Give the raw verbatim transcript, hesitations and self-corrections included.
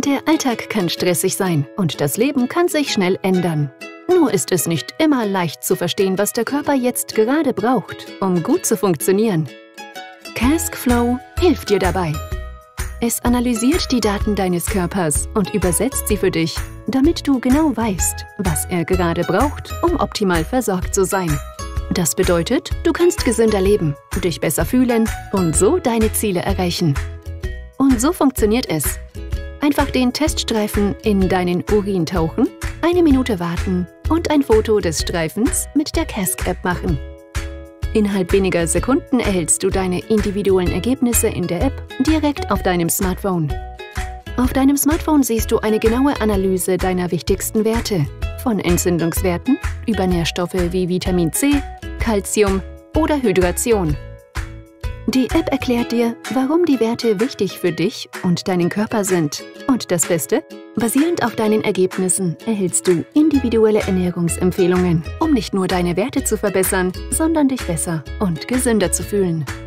Der Alltag kann stressig sein und das Leben kann sich schnell ändern. Nur ist es nicht immer leicht zu verstehen, was der Körper jetzt gerade braucht, um gut zu funktionieren. CaskFlow hilft dir dabei. Es analysiert die Daten deines Körpers und übersetzt sie für dich, damit du genau weißt, was er gerade braucht, um optimal versorgt zu sein. Das bedeutet, du kannst gesünder leben, dich besser fühlen und so deine Ziele erreichen. Und so funktioniert es. Einfach den Teststreifen in deinen Urin tauchen, eine Minute warten und ein Foto des Streifens mit der Cask-App machen. Innerhalb weniger Sekunden erhältst du deine individuellen Ergebnisse in der App direkt auf deinem Smartphone. Auf deinem Smartphone siehst du eine genaue Analyse deiner wichtigsten Werte, von Entzündungswerten über Nährstoffe wie Vitamin C, Calcium oder Hydration. Die App erklärt dir, warum die Werte wichtig für dich und deinen Körper sind. Und das Beste? Basierend auf deinen Ergebnissen erhältst du individuelle Ernährungsempfehlungen, um nicht nur deine Werte zu verbessern, sondern dich besser und gesünder zu fühlen.